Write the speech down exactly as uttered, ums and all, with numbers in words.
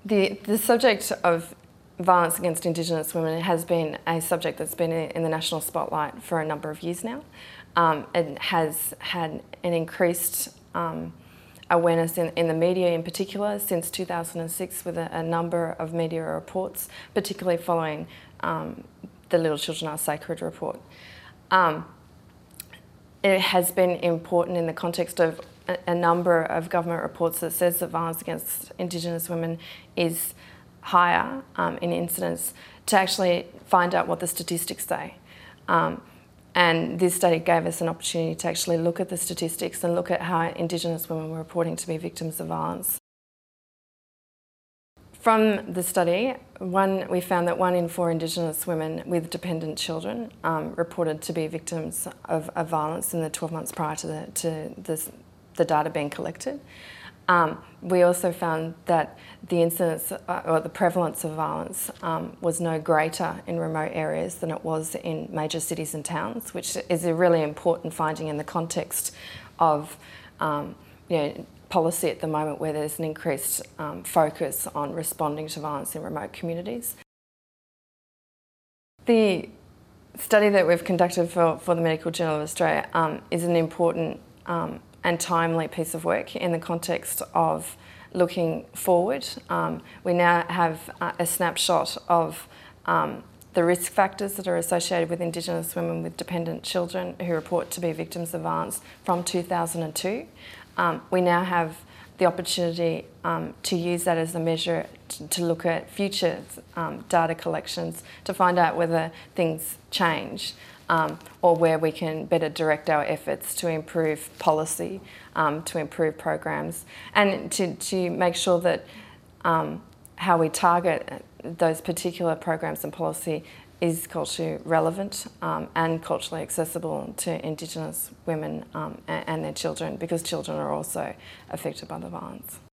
The, the subject of violence against Indigenous women has been a subject that's been in the national spotlight for a number of years now. Um, it has had an increased um, awareness in, in the media in particular since two thousand six, with a, a number of media reports, particularly following um, the Little Children Are Sacred report. Um, it has been important in the context of a, a number of government reports that says that violence against Indigenous women is higher um, in incidence, to actually find out what the statistics say. Um, and this study gave us an opportunity to actually look at the statistics and look at how Indigenous women were reporting to be victims of violence. From the study, one, we found that one in four Indigenous women with dependent children um, reported to be victims of, of violence in the twelve months prior to the, to this, the data being collected. Um, we also found that the incidence uh, or the prevalence of violence um, was no greater in remote areas than it was in major cities and towns, which is a really important finding in the context of um, you know, policy at the moment, where there's an increased um, focus on responding to violence in remote communities. The study that we've conducted for, for the Medical Journal of Australia um, is an important um, and timely piece of work in the context of looking forward. Um, we now have uh, a snapshot of um, the risk factors that are associated with Indigenous women with dependent children who report to be victims of violence from two thousand two. Um, we now have the opportunity um, to use that as a measure to, to look at future um, data collections to find out whether things change. Um, or where we can better direct our efforts to improve policy, um, to improve programs, and to, to make sure that um, how we target those particular programs and policy is culturally relevant um, and culturally accessible to Indigenous women um, and, and their children, because children are also affected by the violence.